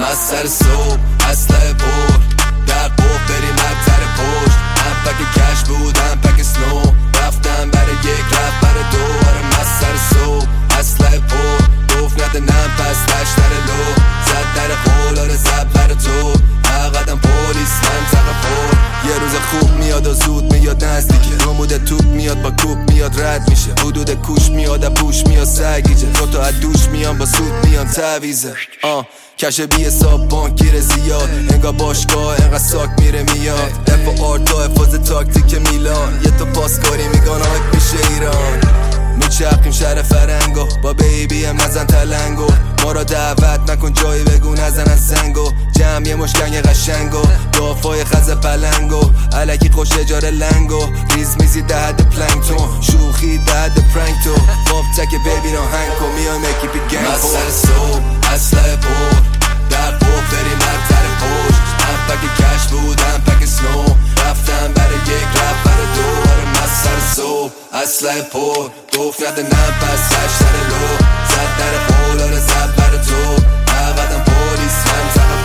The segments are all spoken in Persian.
از سر صبح اسلحه پر در قوف بریم مقتر پشت هم پک کش بود هم پک سنو رفتم برای یک رفت برای دو آره از سر صبح اسلحه پر گفت نده نم پس دشتر لو زد در قولار زد بر تو قدم پولیس منطقه پر یه روز خوب میاد و زود میاد نزدیکه رمود توپ میاد با کوپ میاد رد میشه حدود کوش میاد پوش میاد سگیجه تو از دوش میان با سود میان تعویزه کش بی حساب بانکیر زیاد انگار باشگاه انقدر ساک میره میاد اف و آرتا افاز تاکتیک میلان یه تو پاسکاری میگان آک میشه ایران میچرخیم شهر فرنگو با بیبی هم نزن تلنگو ما را دعوت نکن جایی بگو نزن از زنگو جمع یه مشکنگ قشنگو دافای خز پلنگو علکی خوش اجاره لنگو ریز میزی دهد پلنگتون شوخی دهد پرنگ تو باب تک بیبی را هنگ کن میای مکی پی گنگ از سر صبح اسلحه پر در قوف بریم مقتر پشت هم پک کش بود هم پک سنو رفتم برای یک رفت برای دو آره از سر صبح اسلحه پر گفت نده نم پس دشتر لو زد در قولار زد برای تو قدم پولیس منطقه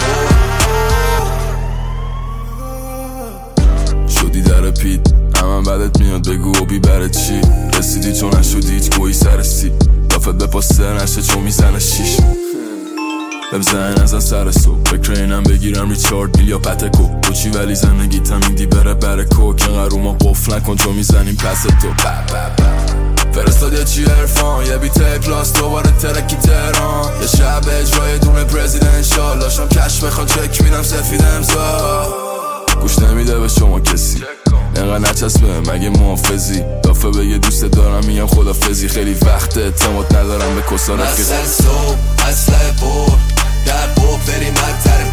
پر شدی در پیت همم بدت میاد بگو و بی برای چی رسیدی چون نشدی هیچ گویی سر سی دافت به پاسته نشه چون میزنه شیش بزن از سر صبح فکر اینم بگیرم ریچارد بیل یا پتکو تو چی ولی زندگی تمیدی بره برکو که قرار ما قفل نکن تو میزنیم پس تو فرستاد یه چی عرفان یه بیت کلاس دوباره ترکی تهران یه شب اجرای دونه پرزیدنشال داشتم کش بخواد چک میدم سفید امضا گوش نمیده به شما کسی اینقدر نچسبه مگه محافظی دافه بگه دوست دارم میگم خدافظی خیلی وقت اعتماد ندارم به کسا رفیق از سر صبح اسلحه پر در قوف بریم مقتر